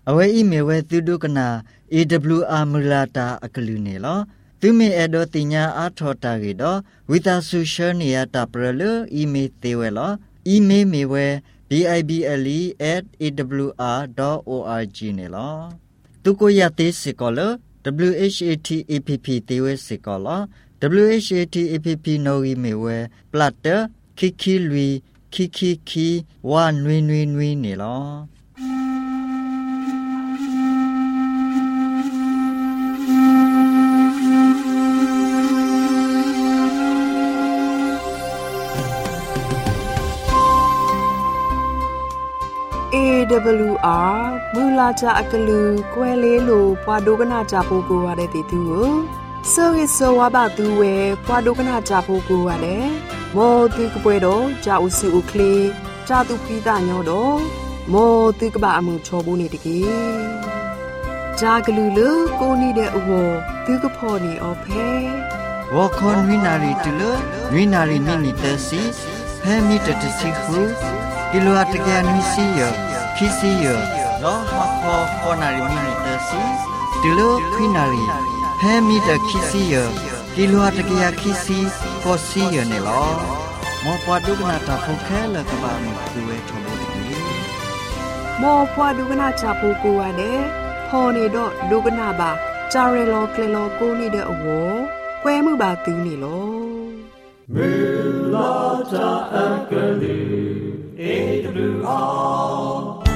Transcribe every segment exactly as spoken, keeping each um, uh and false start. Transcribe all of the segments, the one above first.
အဝဲဤမေဝဲသူဒုကနာ A W R မူလာတာအကလူနေလောသူမေအဒိုတင်ညာအာထောတာကေတော့ဝိတာဆူရှယ်နီယာတာပရလအီမေသေးဝဲလောအီမေမေဝဲ bible at a w r dot org နေလောသူကိုရသေးစကောလ w h a t a p p သေးဝဲစကောလ w h a t a p p နိုဝီမေဝဲ plat ခိခိလွီခိခိခီဝါနွေနွေနွေနေလော A W R မူလာချအကလူကွယ်လေးလိုပွာဒိုကနာချဖို့ကိုရတဲ့တီတူကိုစောရစောဝဘသူဝဲပွာဒိုကနာချဖို့ကိုရတယ်မောတိကပွဲတော့ဂျာဥစုဥကလေးဂျာတူပိတာညောတော့မောတိကဘာအမှုချောဘူးနေတကေဂျာကလူလကိုနီတဲ့အဝသူကဖော်နေအော်ဖဲဝါခွန်ဝိနာရီတူလဝိနာရီနိနိတစီဟဲမီတတစီခုဒီလိုအတကယ်နွီစီယခီစီယလောမခောခေါ်နာရီမိနစ်တစီဒီလိုခွိနာရီဟဲမီတခီစီယဒီလိုအတကယ်ခီစီကိုစီယနေလောမောပွားဒုကနာတာဖုခဲလကဘာမသူဝဲထုံးလို့ဒီမောပွားဒုကနာချဖို့ကိုရတယ်ဖော်နေတော့ဒုကနာပါဂျာရဲလောကလေလောကိုနေတဲ့အဝကွဲမှုပါသူနေလောမေလာတာအကလေး A W R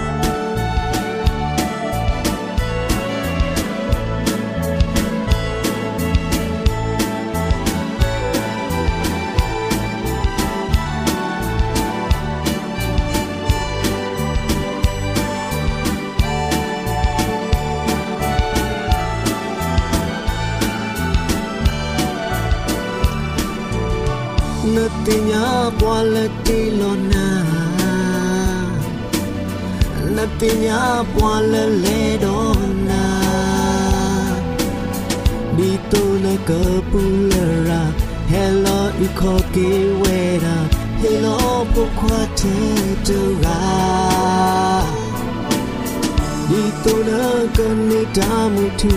နတိညာပွာလက်တီလောနာနတိညာပွာလဲလေတော့နာဒီတိုလကပူလရာ Hello ဤခေါ်ကေဝဲတာ Hello ပုခွာတဲ့တူရာဒီတိုလကနေတာမှုထူ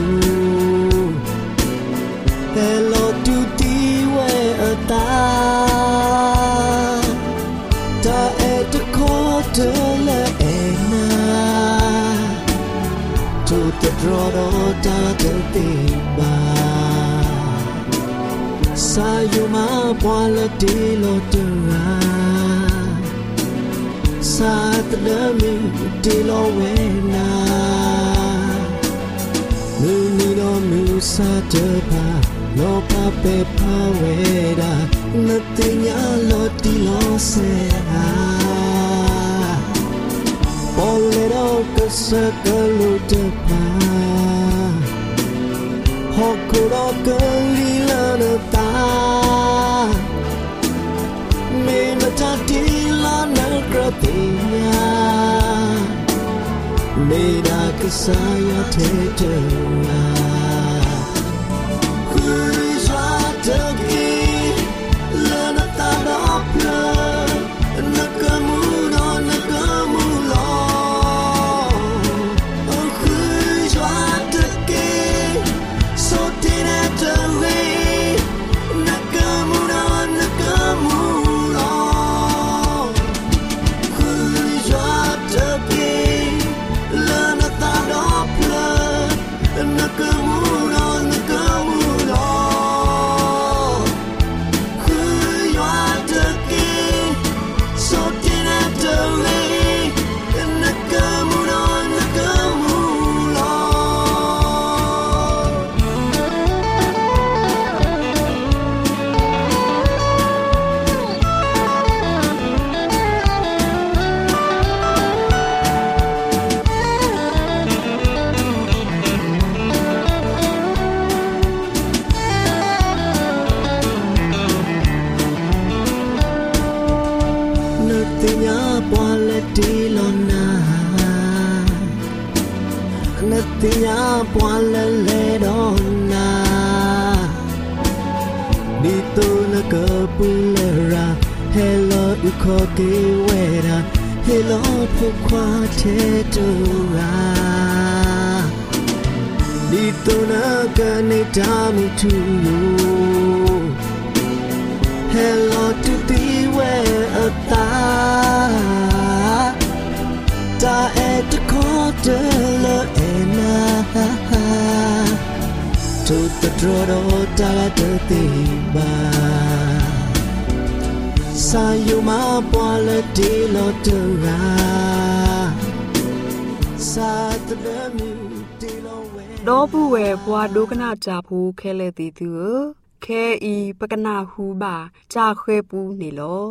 Hello တူတီဝဲအတာတာအဲ့တခေါ်တယ်လေနာတူတဒရတော့တာတဲ့ပါစာယမပွာလတီလို့တူရာစာတလမီတီလို့ဝဲနာလူနီတော့မူစာတဲ့ပါလောပပေပါဝဲတာနတိညာလောတီလောဆေဟာပေါ်လေတော့ကစကလူတပါဟောကူတော့ကလီလာနတာမေမတတီလာနကရတိညာမေဒါကစားရတဲ့တူနာတိညာပွာလဲလေတော့နာဒီတူနကပူလရာ Hello ဤခေါ်ကေဝဲတာ Hello ဖုခွာတဲ့တူရာ Di tona kanita mutuyo Hello to the way ata Ta et quarter la ena To the drodo ta de tiba Sayuma poala de lotura Sa the mu de lo we တော့ဘူးဝဲဘွာဒုကနာကြဘူးခဲလေတီသူခဲဤပကနာဟူပါကြာခွဲပူးနေလော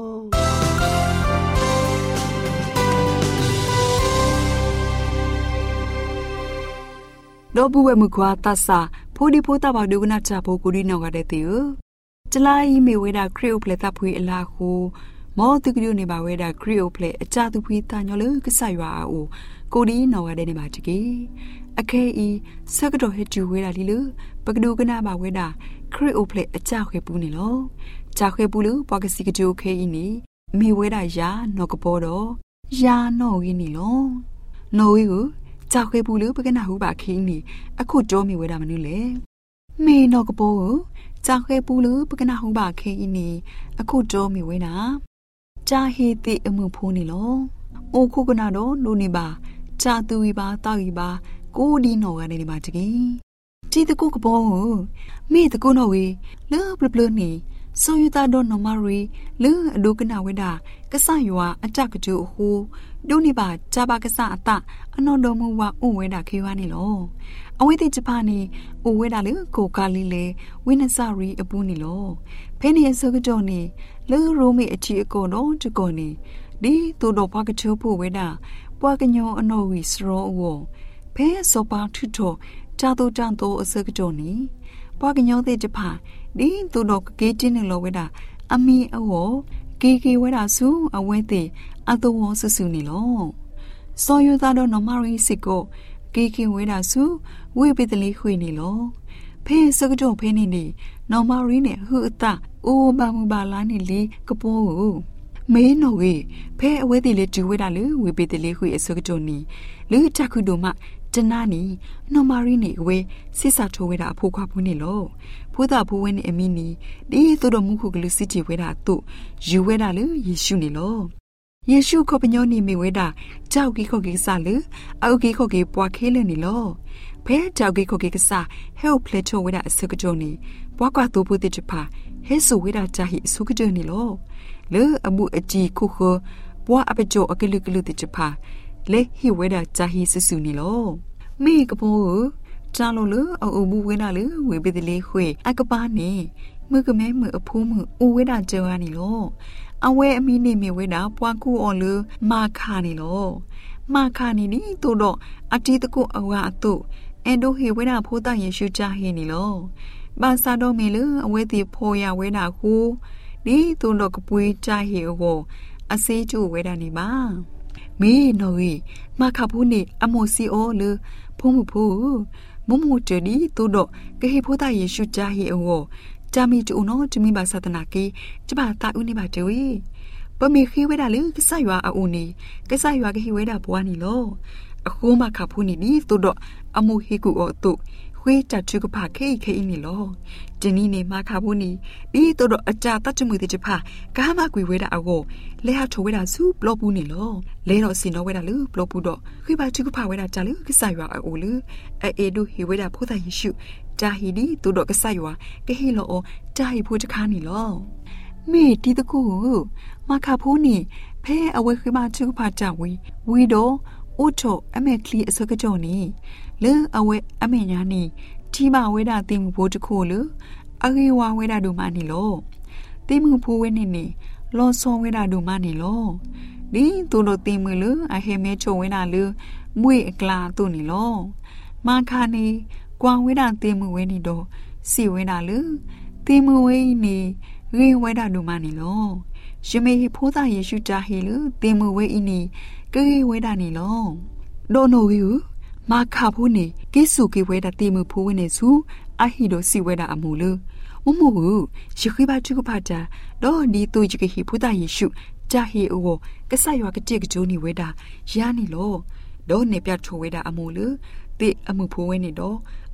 တော့ဘူးဝဲမကွာတဆာဖိုဒီဖိုတာဘာဒုကနာကြဘူးကိုဒီနောကတဲ့တီကျလာဤမေဝဲတာခရီအိုပလက်တာဖွေအလာခုမောတုကရုနေပါဝဲတာခရီအိုပလက်အကြသူဖွေတာညောလကဆရွာအိုကိုဒီနောကတဲ့နေပါတကေအခဲဤစကတော့ဟက်ကျူဝဲတာလီလူပကဒုကနာပါဝဲတာခရီအိုပလက်အကြခွဲပူးနေလောကြခွဲပူးလူပွားကစီကကျိုခဲဤနေမေဝဲတာယာနောကပေါ်တော့ယာနောဝီနေလောနောဝီကိုကြခွဲပူးလူပကနာဟုပါခင်းနေအခုတော့မေဝဲတာမနုလေမေနောကပေါ်ကိုကြခွဲပူးလူပကနာဟုပါခင်းဤနေအခုတော့မေဝဲတာဂျာဟီတိအမှုဖိုးနေလောအိုခုကနာတော့နိုနေပါဂျာတူဝီပါတောက်ဝီပါကိုဒီနော်ကနေနေပါတကြီးတီတကူကပေါ်မေတကူနော်ဝေလောပလပလနီဆိုယူတာတော့နော်မရီလောအဒုကနာဝေတာကဆယွာအတကကျူဟူဒုန်နေပါဂျာပါကဆအတအနော်တော်မူဝဥဝဲတာခေဝါနေလောအဝဲတိဂျပန်နီဥဝဲတာလေကိုကာလီလေဝိနဆာရီအပူနေလောဖဲနေဆကကြောနေလောရိုမေအချီအကောတော့တကောနေဒီတူတော့ဘာကချိုးဖို့ဝဲတာပွားကညောအနော်ဝီစရောဝဖဲစောပါထုထောဂျာတိုတန်တိုအစကကြောနီပွားကညောတဲ့ဂျပန်ဒီတူတော့ကေချင်းနေလောဝဲတာအမီအဝကေကေဝဲတာစုအဝဲတဲ့အတဝဆဆူနေလောစောယူသားတော့နော်မရီစစ်ကိုကေကေဝဲတာစုဝေပိတလီခွေနေလောဖဲစကကြောဖဲနေနေနော်မရီနဲ့ဟူအတအိုဘာမူဘာလာနေလေကပိုးမေနော်ဝေဖဲအဝဲတိလေကျူဝဲတာလေဝေပိတလီခွေအစကကြောနီလူတခုတို့မှတနာနီနော်မာရီနေဝဲစစ်စာထိုးဝဲတာအဖိုးခွားဘူးနေလို့ဖိုးတာဖိုးဝဲနေအမီနီဒီသူတော်မူခုကလူစစ်တီဝဲတာတို့ယူဝဲတာလေယေရှုနေလို့ယေရှုခေါပညောနေမိဝဲတာကြောက်ကြီးခေါကြီးစားလေအောက်ကြီးခေါကြီးပွားခဲလေနေလို့ဖဲကြောက်ကြီးခေါကြီးကစားဟဲ့ပလက်ချိုဝဲတာအစကကြောနေပွားကွာတူပုတိချပါဟဲဆူဝဲတာဂျာဟီစုကကြောနေလို့လေအမှုအကြီးခုခပွားအပကြောအကလူကလူတိချပါလေဟီဝဲတာဂျာဟီဆဆူနေလောမေကပိုးဂျာလိုလအအဘူးဝဲတာလေဝေပဒလေးခွေအကပါနေမကမဲမအဖိုးမအဝဲတာကြောရနေလောအဝဲအမီနေမြေဝဲတာပွားကူအော်လမာခါနေလောမာခါနေနီတို့တော့အတီတကုအဝါအတုအန်ဒိုဟေဝဲတာဖိုးတယေရှုဂျာဟေနေလောဘာသာတော်မေလအဝဲတီဖိုရဝဲတာဟူဒီတို့တော့ကပွေးဂျာဟေကိုအစေးကျဝဲတာနေပါမေနော်ဝေမခဘူးနေအမိုစီအိုလဖုံးမှုဖို့မမှုတဒီတူတော့ကဟေဖိုးတာယေရှုဂျာဟေအောဂျာမီတူနော်ဂျမီဘာသဒနာကေဂျဘာတာဦးနေပါတေဝေပမေခေဝဲတာလေကဆရွာအူနေကဆရွာကဟေဝဲတာဘွားနီလောအခုမခဘူးနေဒီတူတော့အမိုဟေကူအောတုခွေးတချူကဖခေခေနေလောဒီနီနေမခဘူးနေဒီတူတော့အကြတတ်ချမှုတဲ့ချဖကာမကွေဝဲတာအကိုလဲဟာထိုဝဲတာစုဘလော့ဘူးနေလောလဲတော့စင်တော့ဝဲတာလူဘလော့ဘူးတော့ခွေးပါချူကဖဝဲတာကြလူကဆရွာအိုလူအဲအေဒူဟေဝဲတာဖိုးတာယေရှုဂျာဟီဒီတူတော့ကဆရွာကဟေလောဂျာဟီဖိုးတခါနေလောမေတီတကူမခဘူးနေဖဲအဝဲခွေးပါချူကဖကြဝီဝီတော့အိုတိုအမေကလီအစကကြောနေလေအဝဲအမေညာနေတီမဝဲတာတင်မှုဘိုးတခိုလေအဂေဝါဝဲတာဒူမနေလောတင်မှုဖိုးဝဲနေနေလောဆောဝဲတာဒူမနေလောဒီတူလို့တင်မှုလေအဟေမဲချုံဝဲတာလေမွေအကလာတူနေလောမခါနေကွာဝဲတာတင်မှုဝဲနေတော့စီဝဲတာလေတင်မှုဝဲနေရေဝဲတာဒူမနေလောယမေဖိုးသားယေရှုတာဟေလေတင်မှုဝဲအင်းနေကေဝဲတာနေလောဒိုနိုဝီမာခါဘူးနေကိစုကေဝဲတာတေမှုဖိုးဝဲနေစုအဟီဒိုစီဝဲတာအမှုလေမမဟုတ်ရှခိဘာချုကပါတာဒေါ်ဒီတူချကေဟီဖူတာယေရှုဂျာဟီအိုကဆရွာကတိကဂျိုနီဝဲတာယာနီလောဒေါ်နေပြချိုဝဲတာအမှုလေတေအမှုဖိုးဝဲနေတော့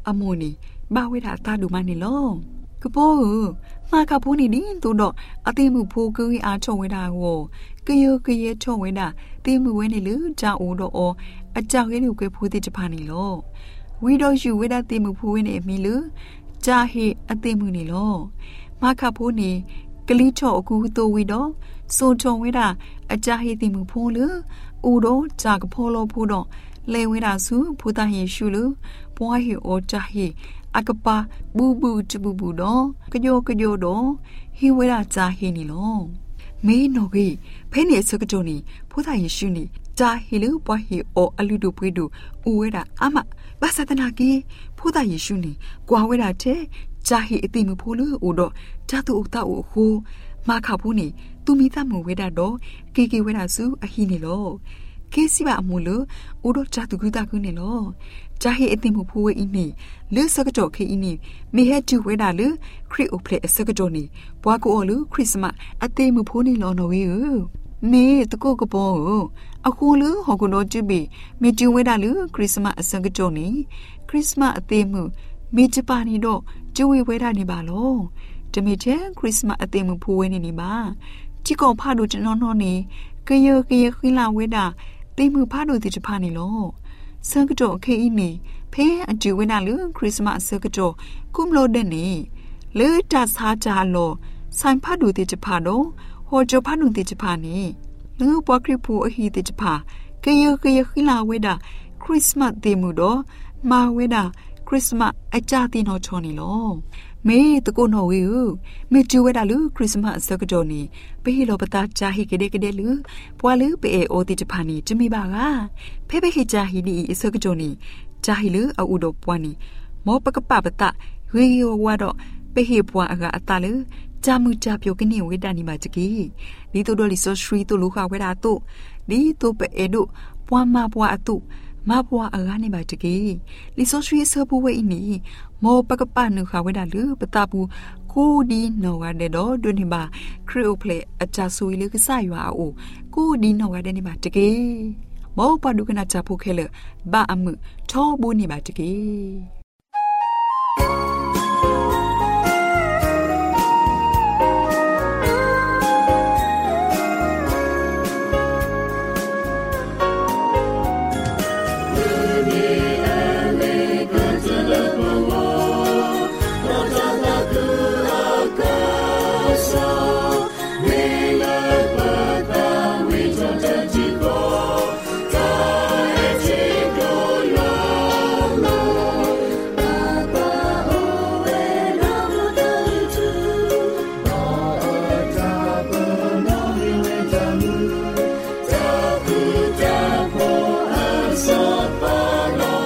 อโมนีบ้าเวดาตาดูมานี่ลกะโปมาคาพูนี่ดิตูดออติมุพูกุยอาชเวดาโวกะโยกะเยชเวดาติมุเวนี่ลืจาอูดออาจาเกลูเกพูติจพานี่ลวีดอยูเวดาติมุพูเวนี่มีลืจาเฮอติมุนี่ลมาคาพูนี่กะลิชออกูโตวีดอโซชเวดาอาจาเฮติมุพูลือูดอจากะโพโลพูดอเลเวดาซูพุตาเฮชูลืปวาเฮโอจาเฮอากปาบูบูจบูบูดอกะโยกะโยดอฮิเวราจาเฮนีโลเมโนกีเพเนสกะโจนีพุทธาเยชูนีจาเฮลืปวาเฮโออลุดูปวยดูอูเวราอะมะบาสะตนากีพุทธาเยชูนีกวาเวราเทจาเฮอติมพูลือูดอจาตุอุตาอูฮูมาคาพูนีตุมิตามูเวดาดอกีกีเวราซูอะฮินีโลเคสิบามูลอูดอจาตุกุตากุนีโลจาเฮอติมุพูเวอินีลือสกจอกเคอินีมีเฮจูเวดาลือคริโอเพลสกจอนีปวากูอลือคริสมาอติมุพูนีลอนอวีเมตะโกกะปออะคูลือฮอกุโนจิบีเมจูเวดาลือคริสมาสกจอนีคริสมาอติมุเมจปานีดอจูเวเวดานีบาโลจเมเจคริสมาอติมุพูเวนีนีบาจิกอพาดูจนอนๆนี่กะเยกะเยขิลาเวดาติมุพาดูติจพานีโลสังกโจเคอินีเพอจูเวนาลือคริสต์มาสสังกโจกุมโลเดนีลือจัสาจาโลสันพาดูติจพาโดโฮโจพาดูติจพานีลือปวคริพูอหีติจพากะเยกะเยขิลาเวดาคริสต์มาสติมุโดมาเวดาคริสต์มาอจาติโนชอนีโลเมตะโกโนวิวเมจูเวดาลือคริสต์มาสสังกโจนีเปฮิโลปตาจาฮิเกเดเกเดลือปวลือเปเอโอติจพานีจะมีบากาเพเปฮิจาฮินีสังกโจนีจาฮิลืออาอุดปวานีมอปะกะปะปะตะเวโยวาดอเปฮิปวาอากาอตาลือจามุจาเปียวกะนีเวดานีมาจกีลีโตโดลิโซสรีโตลูคาเวดาตุลีโตเปเอดุปวามาปวาอตุมาปวาอากานีมาจกีลิโซสรีเซปูเวอินีมอปะกะปะนึคาเวดาลือปะตาปูกูดีโนวาเดโดดุนิบาคริโอเพลอาจาซุยลือกะซายวาโอกูดีโนวาเดนิบาจกีมอปาดูกะนาจาพูเคเลบาอะมึทอบูนิบาจกี Follow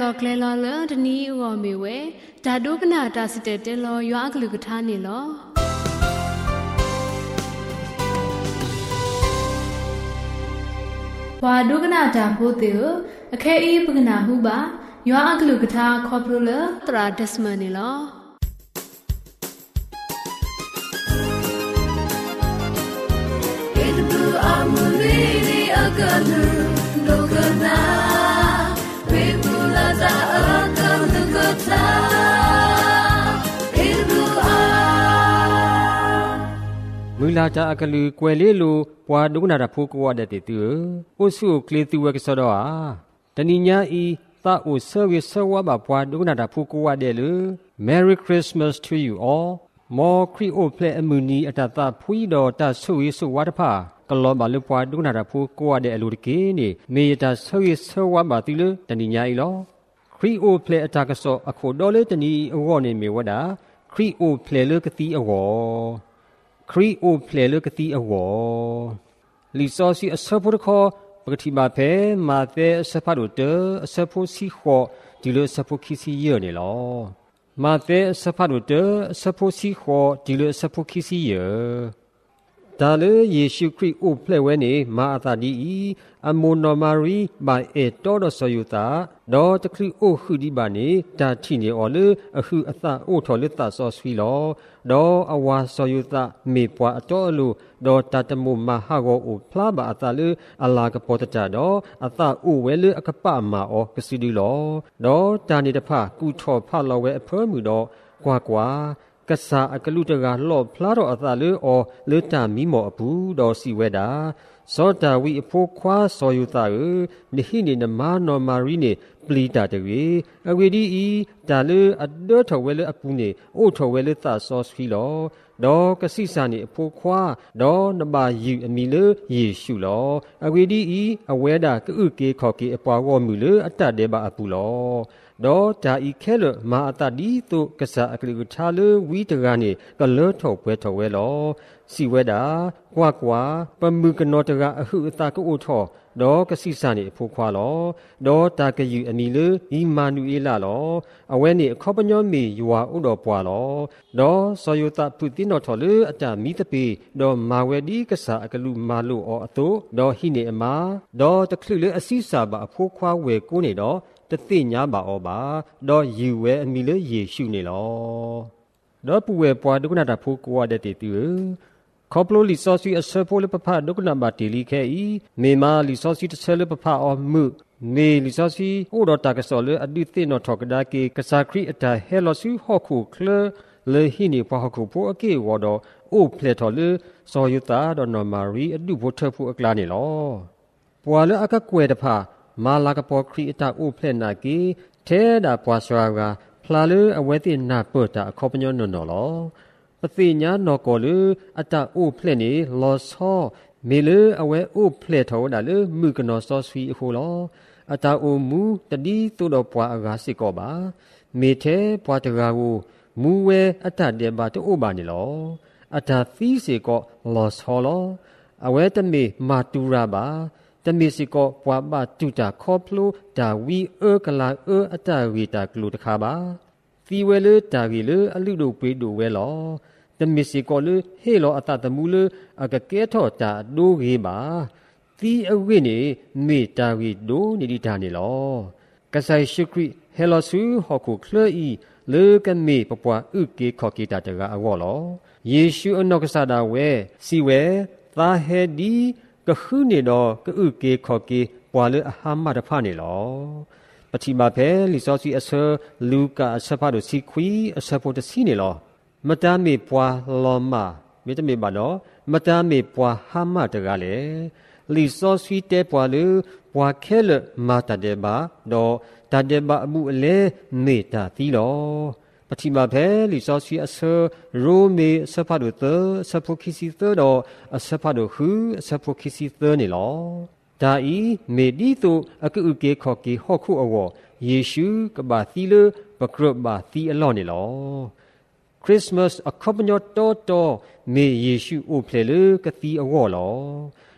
อเคลลอเลดนี้อวเมเวดาดูกนาตาสิเตเตลอยอักลุกทานีลอวาดูกนาตาโพเตออเคอีปกนาหูบายอักลุกทาคอปรุเลตราเดสมานีลอAmuri aganu lokana Bibulata aganu kota Iru a Mulata agalu kwelelu pwa dugna da phu ko de te tu osu kle tu wa so do a taninya i ta o service so wa ba pwa dugna da phu ko wa de lu Merry Christmas to you all More Kri o play amuni atata phui do ta su yi su wa da phaကလောဘလူပွားဒုနာရဖူကိုရတဲ့အလူတကေနေမေယတာဆောရဆောဝါပါတိလတဏိညာဤလောခရီအိုဖလေအတာကဆောအခုဒေါ်လေတဏီအဝေါ်နေမေဝဒခရီအိုဖလေလကတိအဝေါ်ခရီအိုဖလေလကတိအဝေါ်လီဆောစီအစဖုရခောပကတိမာဖဲမာသေအစဖတ်တို့တအစဖုစီခောဒီလိုစဖုခိစီရနေလောမာသေအစဖတ်တို့တအစဖုစီခောဒီလိုစဖုခိစီရဒါလေယေရှုခရစ်အိုဖလဲဝဲနေမာအတာဒီအမိုနော်မာရီဘိုင်အေတော်တော်ဆိုယူတာဒေါ်တခရီအိုခုဒီပါနေတာချီနေအော်လေအခုအသအိုထော်လက်တာဆောဆွီလောဒေါ်အဝါဆိုယူတာမေပွားအတော်အလိုဒေါ်တတမမဟာကိုအိုဖလာပါအတာလေအလာကပေါ်တကြတော့အသအိုဝဲလေအကပမာအောကစီဒီလောဒေါ်တာနေတဖကူထော်ဖလောဝဲအဖွဲမှုတော့ကွာကွာကစားအကလူတကလော့ဖလာတော့အသာလေအော်လေတာမီမောအဘူးတော်စီဝဲတာစောတာဝီအဖိုးခွာစောယူတာနိဟိနေနမနော်မာရီနေပလီတာတေအဝေဒီဤဒါလေအဒတ်ထော်ဝဲလေအပူနေအိုထော်ဝဲလေတာဆောစဖီလောဒေါ်ကစိစာနေအဖိုးခွာဒေါ်နဘာယူအမီလေယေရှုလောအဝေဒီဤအဝဲတာကဥကေခေါကေအပွားဝမူလေအတတ်တဲ့ပါအပူလောဒေါ်ဒါဤခဲလမာအတဒီတုကစားအကလိကထာလဝီတကနေကလောထော်ပွဲထော်ဝဲလောစီဝဲတာကွာကွာပမှုကနောတကအဟုအတာကိုထော်ဒေါ်ကစိစာနေအဖိုးခွာလောဒေါ်တာကယူအမီလေဤမာနူအေလာလောအဝဲနေအခောပညောမီယွာဥတော်ပွာလောဒေါ်စောယတာပုတိနောထော်လေအတမီတပေဒေါ်မာဝဲဒီကစားအကလူမာလို့အောအတုဒေါ်ဟိနေအမာဒေါ်တခလူလေအစီစာပါအဖိုးခွာဝဲကိုနေတော့တသိညာပါဩပါတော့ယူဝဲအမီလေယေရှုနေလောတော့ပူဝဲပွားဒုက္ခနာတာဖိုးကိုရတဲ့တေတူခေါပလိုလီဆောစီအစဖိုးလပဖဒုက္ခနာပါတီလီခဲဤမေမာလီဆောစီတဆဲလပဖအောမှုမေလီဆောစီဟိုတော့တာကဆောလေအဒီသိနောထောက်ကဒါကေကစားခရီအတာဟဲလောစီဟောခုခလလေဟိနေပဟခုပိုအကေဝတော့အိုဖလက်ထော်လေစောယတာတော့နော်မာရီအဒုဘထဖူအကလာနေလောပွာလေအကကွဲတဖမာလာကပေါ်ခရီအတာအိုဖလက်နာကေထဲတာပွာဆွာကဖလာလေအဝဲတိနာပုတ်တာအခောပညောနော်နော်လောပသိညာနော်ကောလေအတာအိုဖလက်နေလောဆောမေလေအဝဲအိုဖလက်ထောတာလေမှုကနော်ဆောဆွီအခုလောအတာအိုမူတတိတူတော့ပွာအကားစစ်ကောပါမေထဲပွာတကာကိုမူဝဲအတာတဲ့ပါတူပါနေလောအတာသီးစေကောလောဆောလောအဝဲတမေမာတူရာပါတမီစီကိုပွားပါတူတာခေါပလိုဒါဝီအကလာအအတာဝီတာကလူတခါပါသီဝဲလေတာဂီလေအလူတို့ပေးတို့ဝဲလောတမီစီကိုလေဟေလောအတတမူလေအကကဲထော့တာဒိုးကြီးပါသီအဝိနေမေတာဝီဒိုးနေဒီတာနေလောကဆိုင်ရှိခရီဟေလောဆူဟောခုခလီလေကမေပပွားဥကေခေါကေတာတကအဝေါ်လောယေရှုအနောက်ကစားတာဝဲစီဝဲသာဟဲဒီကခုနေတော့ကဥကေခေါကေပွာလေအဟာမတဖာနေလောပတိမာဖဲလီစောစီအဆာလူကာအဆဖာတို့စီခွီအဆဖို့တစီနေလောမတမေပွာလောမမေတမေပါလောမတမေပွာဟာမတကလေလီစောစီတဲပွာလေပွာခဲလမာတတဲ့ပါတော့တတဲ့ပါအမှုအလဲမေတာသီလောပတိမာဖဲလီစောစီအဆာရိုမေအဆဖာတို့သအဆဖို့ခီစီသတော့အဆဖာတို့ဟုအဆဖို့ခီစီသနေလောဒါဤမေဒီတုအကုကေခေါကေဟောခုအဝယေရှုကဘာသီလဘကရဘာသီအလောနေလောခရစ်မတ်အခပညောတောတောမေယေရှုအိုဖလေလကသီအဝလော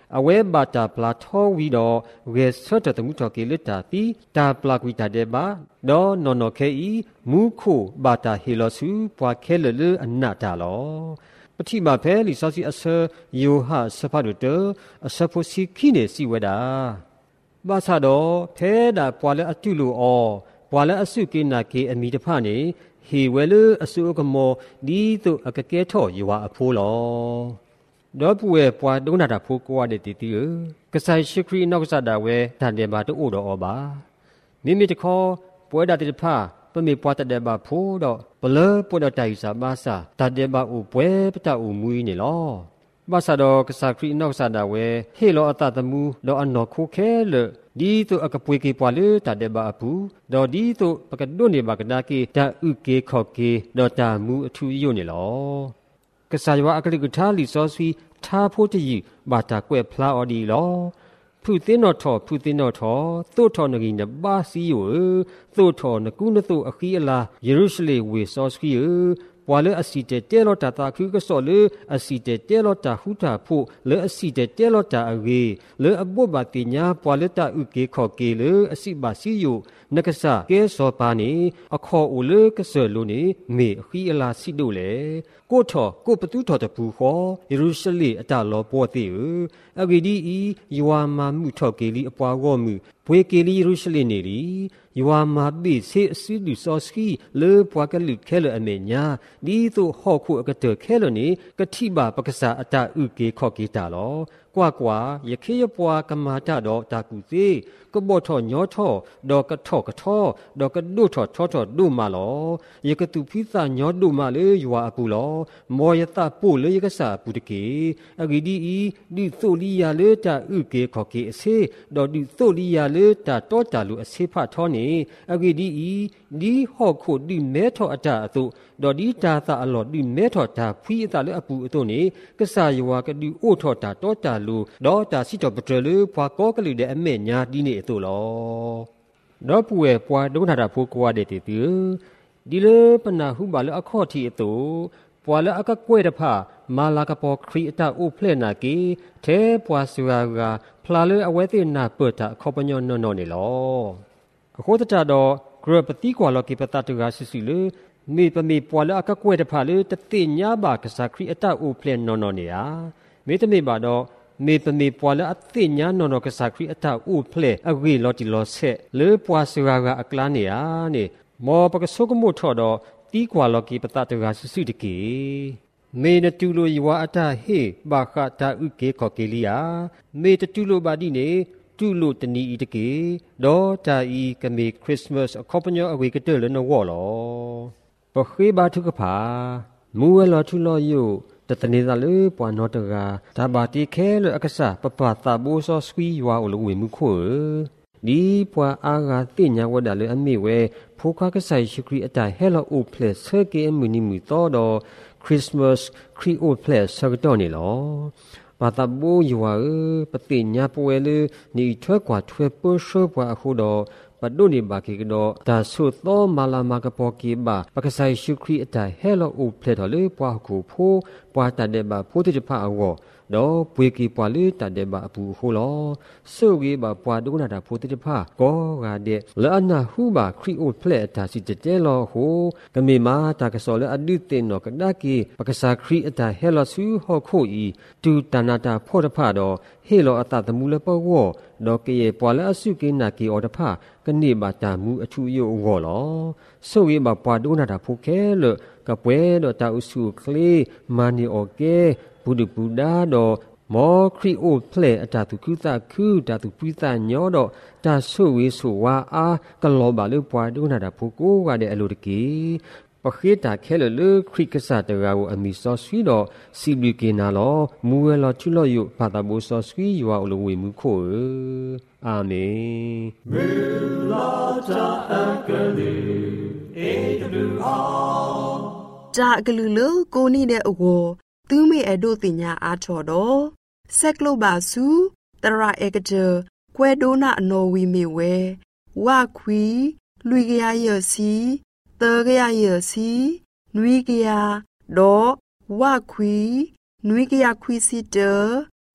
အဝဲဘာတာပလာထောဝီတော့ရေဆော့တတမှုတော်ကေလတာတီတာပလာကွီတာတဲ့ဘာဒေါ်နော်နော်ခဲဤမူခိုဘာတာဟီလောစုပွားခဲလလအနာတာလောပတိမဖဲလီဆောစီအဆယိုဟာစဖတ်တော့အဆဖို့စီခိနေစီဝဒါဘာသာတော့ဖဲတာပွာလဲအတုလိုအောပွာလဲအစုကိနာကေအမီတဖနေဟေဝဲလအစုကမောဒီတုအကကဲထောယဝအဖိုးလောဒေါ်ပွေပွာဒုနာတာဖိုးကွာတဲ့တီတီကဆိုင်ရှိခရီနောက်ကစားတာဝဲတန်တယ်ပါတို့တော့အောပါမိမိတခေါ်ပွဲတာတိဖာပမေပွားတဲ့ဘာဖိုးတော့ဘလပွတ်တိုင်စာဘာစာတတဲ့ဘာဦးပွဲပတဦးမူးနေလောဘာသာတော့ကစားခရီနောက်ကစားတာဝဲဟေလောအတတမှုတော့အနော်ခိုခဲလေဒီတို့အကပွေကေပွာလေတတဲ့ဘာအပူတော့ဒီတို့ပကဒုနေဘာကနာကေတာဥကေခော့ကေတော့တာမူအထူယုံနေလောကစားရွာအကလိကထားလီစောဆွီထားဖို့တည်ဘာတာကွဲဖလာအော်ဒီလောဖုသိနောထောဖုသိနောထောသို့ထောနဂီနဘာစီယိုသို့ထောနကုနသို့အခီအလာယေရုရှလေဝေစောဆွီပွာလေအစီတဲတဲလောတာတာခုကစောလေအစီတဲတဲလောတာဟူတာဖို့လေအစီတဲတဲလောတာအဝေလေအပုတ်ဘာတိညာပွာလေတာဥကေခော့ကေလေအစီဘာစီယိုနကဆာကဲစောပါနေအခေါ်ဦးလေကဆလိုနေမေအခီအလာစီတို့လေကိုထောကိုပတူထောတပူခေါ်ယေရုရှလေအတလောပေါ်တိအဂီဒီဤယဝါမာမှုထောကေလီအပွားကောမှုဘွေကေလီယေရုရှလေနေလီယဝါမာပိစေအစီလူစောစကီလေပွားကလူခဲလအမေညာဒီသို့ဟော့ခုအကတခဲလနေကတိပါပက္ကစားအတဥကေခော့ကေတာလောကွာကွာယခေယပွားကမာတတော့တာကူစေကဘောထောညောထောဒေါကထောကထောဒေါကဒုထောထောထောဒုမလောယကတုဖိသညောဒုမလေယဝအပူလောမောယတပို့လေယကစာပုတကေအဂီဒီဤဒီသိုလီယာလေတာဥကေခော့ကေအစေဒေါဒီသိုလီယာလေတာတောတာလူအစေဖထောနေအဂီဒီဤဒီဟော့ခုဒီမဲထောအတအတုဒေါဒီတာသအလောဒီမဲထောတာဖီအတလေအပူအတုနေကဆာယဝကဒီအိုထောတာတောတာလူဒေါတာစီတော်ပတလူဖွာကောကလူတဲ့အမေညာဒီနေအတုလောဒေါပွေပွာဒုနာတာဖိုးကွာတဲ့တီဒီလေပနာဟုပါလေအခေါ်တီအတုပွာလေအကကွဲတဖာမာလာကပေါ်ခရီအတအိုဖလက်နာကေထဲပွာဆူရာကဖလာလေအဝဲသိနာပတာခေါပညောနော်နော်နေလောအခုတတတော့ဂရပတိကွာလောကေပတတူကဆူဆူလေမေပမေပွာလေအကကွဲတဖာလေတတိညာဘာကစားခရီအတအိုဖလက်နော်နော်နေယာမေတမေပါတော့မေပမေပွာလေအသိညာနော်နော်ကစားခရီအတအိုဖလက်အဝေလော်တီလော်ဆက်လေပွာဆူရာကအကလာနေယာနေမောပကဆုကမို့ထော်တော့တီကွာလောကေပတတူကဆူဆူတကေမေနတူလိုယဝအတဟေဘာခတာဥကေခော့ကေလီယာမေတတူလိုပါဒီနေတူလိုတနီဤတကေဒေါ်တာဤကမေခရစ်စမတ်အခေါပညောအဝေကတဲလနဝောလောပခေဘာထုကဖာမူဝလောထုလောယုတတနေသာလေပွာနောတကဒါဘာတိခဲလအကဆာပပတာဘူဆောစကွီယဝအလဝေမှုခိုဒီပွာအာဂါတိညာဝဒလေအမိဝဲဖိုခါကဆိုင်ရှိခရီအတိုင်ဟဲလောအိုပလက်ဆာကေအမူနီမူတော်တော့Christmas Creole Place စကတော့နေလောဘာသာဘူယဝပတိညာပွဲလေနေထွဲကွာထွဲပရှောပွာအခုတော့ပဒုန်ဘာကေကတော့ဒါဆုသောမာလာမကပေါ်ကေဘာပကဆိုင်ရှုခရီအတိုင်ဟဲလောအိုပလက်တော်လေပွာခုဖိုးပွာတတဲ့ဘာဖိုးတိဖာအောတော့ပွေကီပွာလေတတဲ့ဘာအပူဟိုလောဆုကေဘာပွာဒုနာတာဖိုတိတဖာကောကတဲ့လာနာဟုဘာခရီအိုဖလက်တာစီတဲလောဟိုကမေမာတာကစောလေအဒုတင်နောကဒါကေပကစားခရီအတာဟဲလောဆူဟောခိုဤတူတနာတာဖောတဖာတော့ဟေလောအတသမူလပောဝတော့ကေပွာလေအစုကေနာကေအော်တဖာကနေဘာတာမူအထူယိုဝောလောဆုကေဘာပွာဒုနာတာဖိုခဲလကပွဲတော့တာဥစုကလေးမာနီအိုကေဘူဒဘူဒါတော့မောခရီအိုဖလက်အတာသူကုသခုတာသူပိသညောတော့တာဆုဝေဆိုဝါအားကလောပါလို့ပွားဒုနာတာဖိုကိုကတဲ့အလိုတကေပခိတာခဲလလခရီကဆာတရာကိုအမီစောဆွီတော့စီဘီကေနာလောမူဝဲလောချူလောယုဘာတာဘူစောဆွီယွာအလိုဝေမှုခိုအာမင်မေလာတာအကလေးအေဒလူဟာတာကလူလိုကိုနိတဲ့အဝသူမေအဒိုတင်ညာအားချော်တော့ဆက်ကလိုပါစုတရာအေကတကွဲဒိုနာအနော်ဝီမေဝဲဝခွီလူကရရစီတေကရရစီနွီကရတော့ဝခွီနွီကရခွီစီတ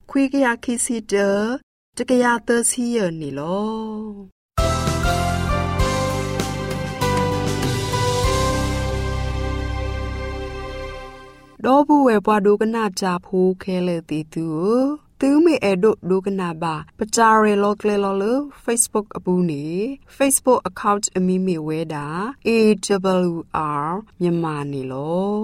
ခွေကရခိစီတတကရသစီရနီလောဒေါ်ဘူးဝဲပွားဒုကနာကြဖိုးခဲလေတီတူသူမေအဲ့ဒုဒုကနာပါပကြရဲလောကလေလောလ Facebook အပူနေ Facebook account အမီမီဝဲတာ A W R မြန်မာနေလော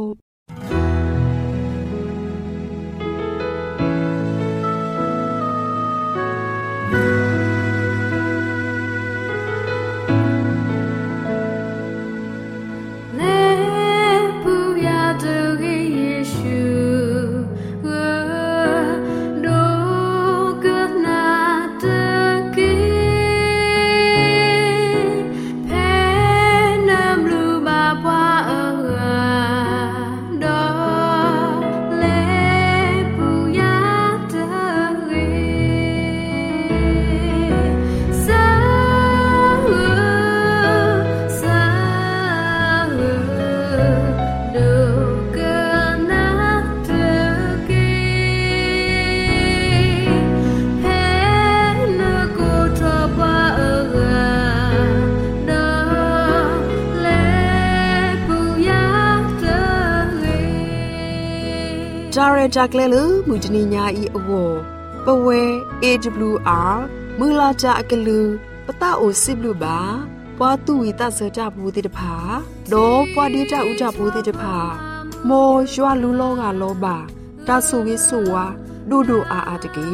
ဂျာရဂျက်ကလေးလူမူဂျနီညာဤအဝပဝဲ A W R မူလာဂျာအကလူပတအိုစစ်လူပါပွားသူဝီတဆကြဘူးတိတဖာဒေါ်ပွားဒီကြဥကြဘူးတိတဖာမောရွာလူလောကလောပါတာဆူဝိဆူဝါဒူဒူအာအာတကေ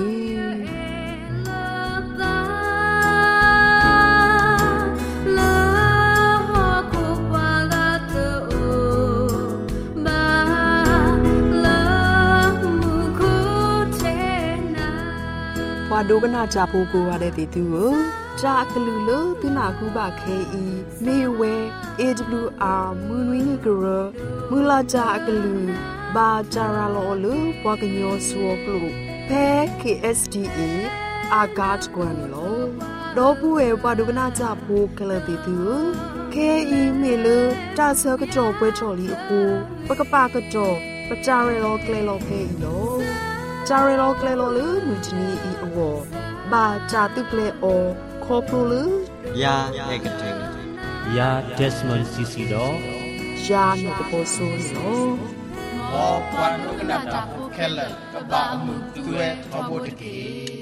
ဒုကနာကြဖိုးကိုရတဲ့တီတူကိုဂျာကလူလို့သူနာခုပါခဲဤမေဝဲ A W R မူနွေးနေကြရမူလာဂျာကလူဘာဂျာရာလောလို့ဘွားကညောဆူကလူဖဲ K S D E အာဂတ်ကွန်လောဒေါ်ဘူးဝဲဘွားဒုကနာကြဖိုးကလတီတူခဲဤမေလို့တာဆကကြောပွဲချော်လီအခုပကပကကြောပကြရဲလောကလေလောခဲဤလောဂျာရီလောကလေလောလူမူဂျနီဤအဝဘာဂျာတုကလေအောခေါပလိုလူယာအေကတေယာဒက်စမန်စီစီတော့ယာနုကပိုဆိုလောဘောပွားနုကနာတာခဲလကဘာမှုတူရဲထဘောတကေ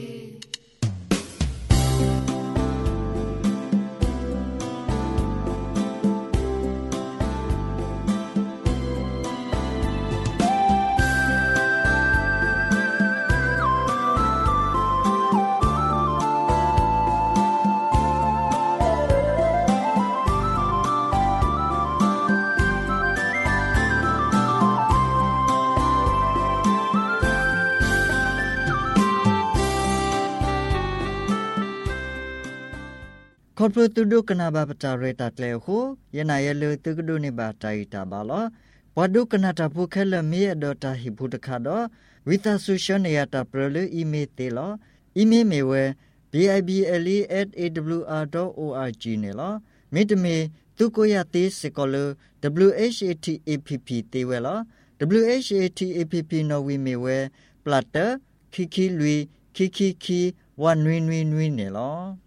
ခေါပရတူဒုကနာဘာပတာရတာလေဟုယနာယလူတုကဒုနေဘာတိုင်တာဘာလောဘဒုကနာတာဖုခဲလမေအဒတာဟိဘုတခါတော့ဝိသဆူရှန်ယတာပရလူအီမေတေလောအီမေမေဝဲ bible at a w r dot org နေလောမေတမေသူကိုရသေးစကောလ w h a t a p p တေဝဲလော w h a t a p p နော်ဝီမေဝဲပလတ်တာခိခိလွီခိခိခိဝနွီနွီနွီနေလော